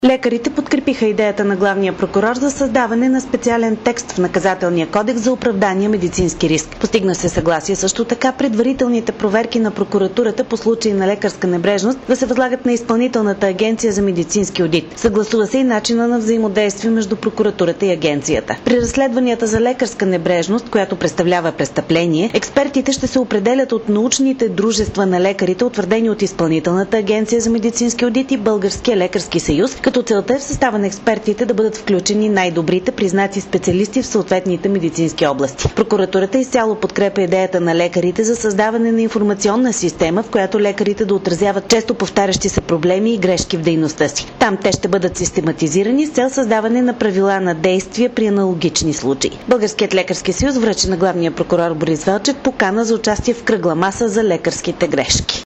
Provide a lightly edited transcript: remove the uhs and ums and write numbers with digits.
Лекарите подкрепиха идеята на главния прокурор за създаване на специален текст в наказателния кодекс за оправдания медицински риск. Постигна се съгласие също така предварителните проверки на прокуратурата по случаи на лекарска небрежност да се възлагат на Изпълнителната агенция за медицински одит. Съгласува се и начина на взаимодействие между прокуратурата и агенцията. При разследванията за лекарска небрежност, която представлява престъпление, експертите ще се определят от научните дружества на лекарите, утвърдени от Изпълнителната агенция за медицински одит и Българския лекарски съюз, като целта е в състава на експертите да бъдат включени най-добрите признати специалисти в съответните медицински области. Прокуратурата изцяло подкрепя идеята на лекарите за създаване на информационна система, в която лекарите да отразяват често повтарящи се проблеми и грешки в дейността си. Там те ще бъдат систематизирани с цел създаване на правила на действия при аналогични случаи. Българският лекарски съюз връчи на главния прокурор Борис Велчев покана за участие в кръгла маса за лекарските грешки.